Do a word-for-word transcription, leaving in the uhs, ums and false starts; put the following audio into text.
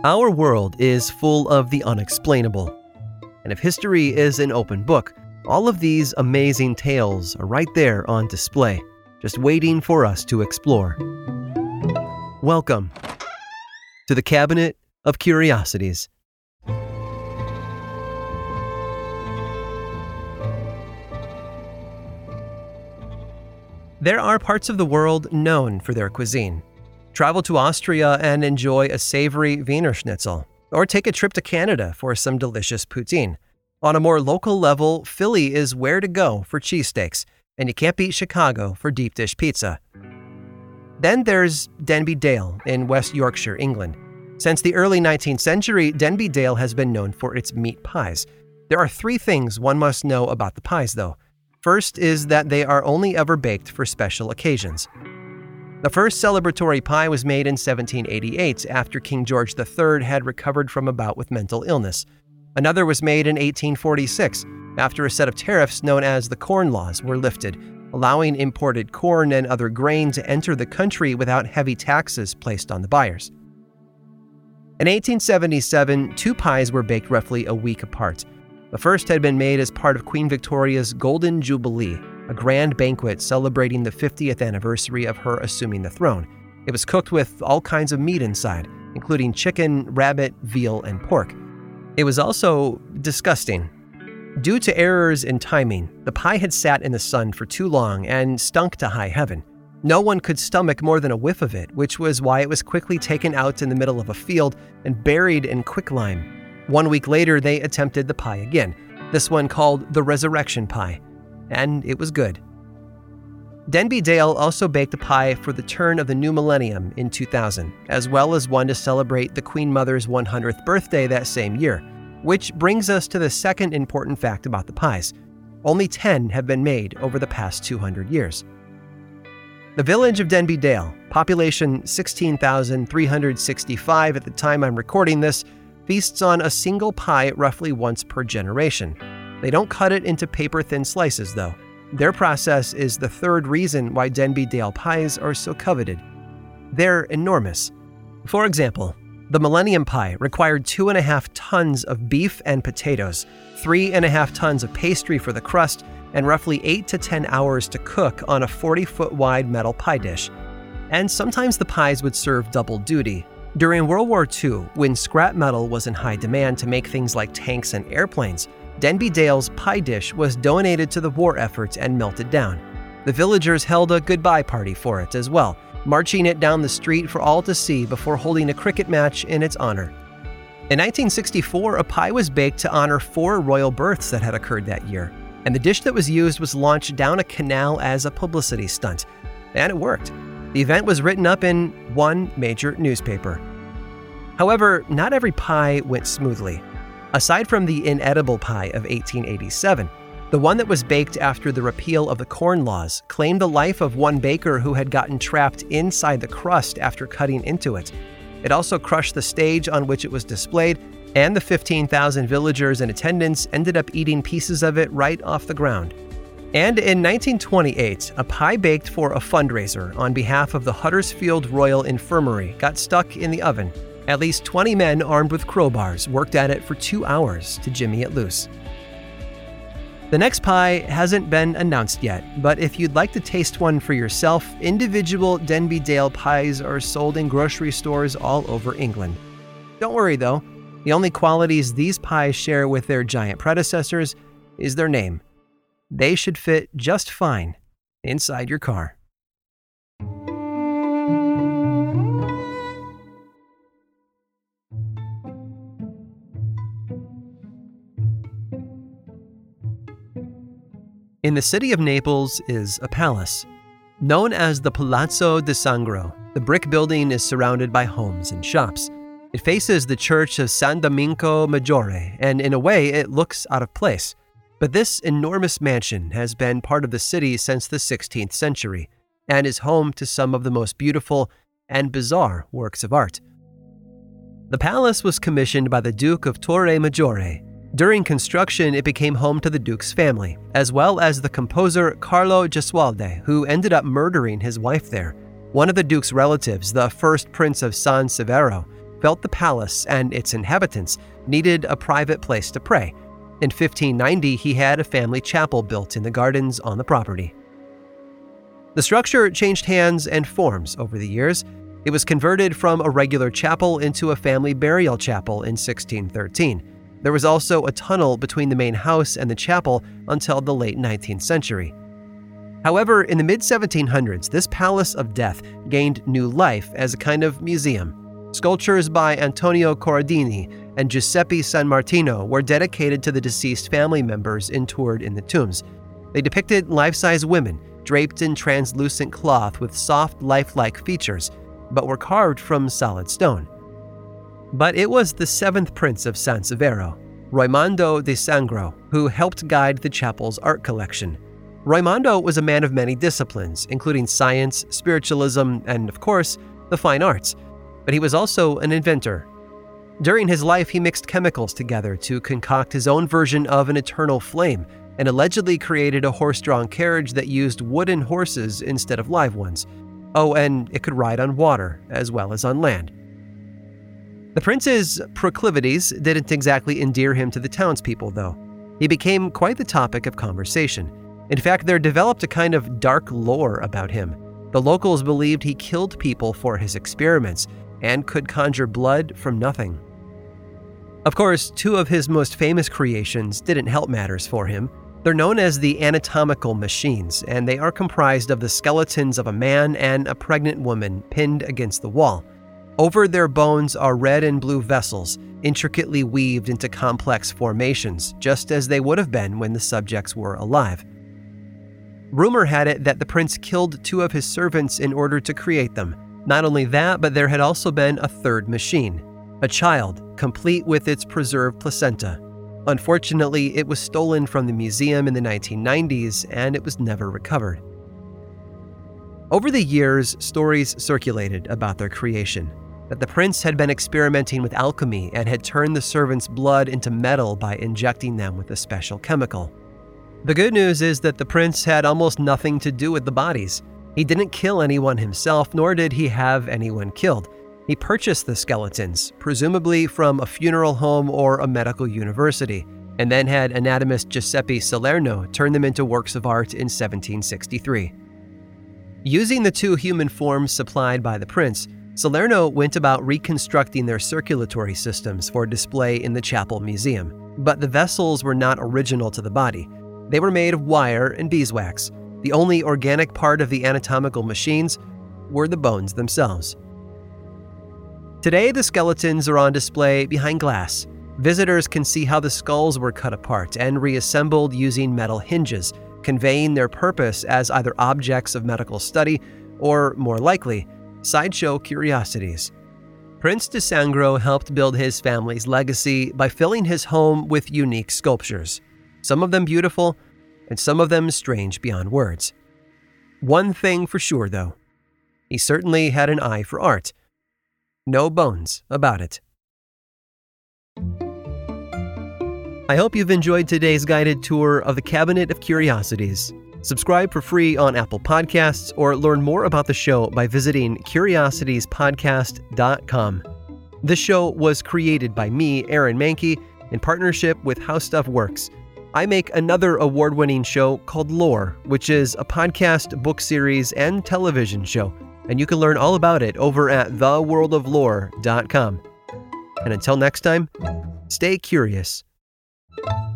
Our world is full of the unexplainable. And if history is an open book, all of these amazing tales are right there on display, just waiting for us to explore. Welcome to the Cabinet of Curiosities. There are parts of the world known for their cuisine. Travel to Austria and enjoy a savory Wiener Schnitzel, or take a trip to Canada for some delicious poutine. On a more local level, Philly is where to go for cheesesteaks, and you can't beat Chicago for deep dish pizza. Then there's Denby Dale in West Yorkshire, England. Since the early nineteenth century, Denby Dale has been known for its meat pies. There are three things one must know about the pies, though. First is that they are only ever baked for special occasions. The first celebratory pie was made in seventeen eighty-eight after King George the Third had recovered from a bout with mental illness. Another was made in eighteen forty-six after a set of tariffs known as the Corn Laws were lifted, allowing imported corn and other grain to enter the country without heavy taxes placed on the buyers. In eighteen seventy-seven, two pies were baked roughly a week apart. The first had been made as part of Queen Victoria's Golden Jubilee, a grand banquet celebrating the fiftieth anniversary of her assuming the throne. It was cooked with all kinds of meat inside, including chicken, rabbit, veal, and pork. It was also disgusting. Due to errors in timing, the pie had sat in the sun for too long and stunk to high heaven. No one could stomach more than a whiff of it, which was why it was quickly taken out in the middle of a field and buried in quicklime. One week later, they attempted the pie again, this one called the Resurrection Pie, and it was good. Denby Dale also baked a pie for the turn of the new millennium in two thousand, as well as one to celebrate the Queen Mother's one hundredth birthday that same year, which brings us to the second important fact about the pies. Only ten have been made over the past two hundred years. The village of Denby Dale, population sixteen thousand three hundred sixty-five at the time I'm recording this, feasts on a single pie roughly once per generation. They don't cut it into paper-thin slices, though. Their process is the third reason why Denby Dale pies are so coveted. They're enormous. For example, the Millennium Pie required two and a half tons of beef and potatoes, three and a half tons of pastry for the crust, and roughly eight to ten hours to cook on a forty-foot wide metal pie dish. And sometimes the pies would serve double duty. During World War Two, when scrap metal was in high demand to make things like tanks and airplanes, Denby Dale's pie dish was donated to the war effort and melted down. The villagers held a goodbye party for it as well, marching it down the street for all to see before holding a cricket match in its honor. In nineteen sixty-four, a pie was baked to honor four royal births that had occurred that year, and the dish that was used was launched down a canal as a publicity stunt. And it worked. The event was written up in one major newspaper. However, not every pie went smoothly. Aside from the inedible pie of eighteen eighty-seven, the one that was baked after the repeal of the Corn Laws claimed the life of one baker who had gotten trapped inside the crust after cutting into it. It also crushed the stage on which it was displayed, and the fifteen thousand villagers in attendance ended up eating pieces of it right off the ground. And in nineteen twenty-eight, a pie baked for a fundraiser on behalf of the Huddersfield Royal Infirmary got stuck in the oven. At least twenty men armed with crowbars worked at it for two hours to jimmy it loose. The next pie hasn't been announced yet, but if you'd like to taste one for yourself, individual Denby Dale pies are sold in grocery stores all over England. Don't worry though, the only qualities these pies share with their giant predecessors is their name. They should fit just fine inside your car. In the city of Naples is a palace. Known as the Palazzo di Sangro, the brick building is surrounded by homes and shops. It faces the church of San Domingo Maggiore, and in a way, it looks out of place. But this enormous mansion has been part of the city since the sixteenth century, and is home to some of the most beautiful and bizarre works of art. The palace was commissioned by the Duke of Torre Maggiore. During construction, it became home to the Duke's family, as well as the composer Carlo Gesualdo, who ended up murdering his wife there. One of the Duke's relatives, the first Prince of San Severo, felt the palace and its inhabitants needed a private place to pray. In fifteen ninety, he had a family chapel built in the gardens on the property. The structure changed hands and forms over the years. It was converted from a regular chapel into a family burial chapel in sixteen thirteen. There was also a tunnel between the main house and the chapel until the late nineteenth century. However, in the mid seventeen hundreds, this Palace of Death gained new life as a kind of museum. Sculptures by Antonio Corradini and Giuseppe San Martino were dedicated to the deceased family members interred in the tombs. They depicted life-size women draped in translucent cloth with soft, lifelike features, but were carved from solid stone. But it was the seventh prince of San Severo, Raimondo de Sangro, who helped guide the chapel's art collection. Raimondo was a man of many disciplines, including science, spiritualism, and, of course, the fine arts. But he was also an inventor. During his life, he mixed chemicals together to concoct his own version of an eternal flame and allegedly created a horse-drawn carriage that used wooden horses instead of live ones. Oh, and it could ride on water as well as on land. The prince's proclivities didn't exactly endear him to the townspeople, though. He became quite the topic of conversation. In fact, there developed a kind of dark lore about him. The locals believed he killed people for his experiments and could conjure blood from nothing. Of course, two of his most famous creations didn't help matters for him. They're known as the anatomical machines, and they are comprised of the skeletons of a man and a pregnant woman pinned against the wall. Over their bones are red and blue vessels, intricately weaved into complex formations, just as they would have been when the subjects were alive. Rumor had it that the prince killed two of his servants in order to create them. Not only that, but there had also been a third machine, a child, complete with its preserved placenta. Unfortunately, it was stolen from the museum in the nineteen nineties, and it was never recovered. Over the years, stories circulated about their creation, that the prince had been experimenting with alchemy and had turned the servants' blood into metal by injecting them with a special chemical. The good news is that the prince had almost nothing to do with the bodies. He didn't kill anyone himself, nor did he have anyone killed. He purchased the skeletons, presumably from a funeral home or a medical university, and then had anatomist Giuseppe Salerno turn them into works of art in seventeen sixty-three. Using the two human forms supplied by the prince, Salerno went about reconstructing their circulatory systems for display in the chapel museum. But the vessels were not original to the body. They were made of wire and beeswax. The only organic part of the anatomical machines were the bones themselves. Today, the skeletons are on display behind glass. Visitors can see how the skulls were cut apart and reassembled using metal hinges, conveying their purpose as either objects of medical study or, more likely, sideshow curiosities. Prince de Sangro helped build his family's legacy by filling his home with unique sculptures, some of them beautiful and some of them strange beyond words. One thing for sure, though, he certainly had an eye for art. No bones about it. I hope you've enjoyed today's guided tour of the Cabinet of Curiosities. Subscribe for free on Apple Podcasts or learn more about the show by visiting curiosities podcast dot com. This show was created by me, Aaron Mahnke, in partnership with How Stuff Works. I make another award-winning show called Lore, which is a podcast, book series, and television show, and you can learn all about it over at the world of lore dot com. And until next time, stay curious.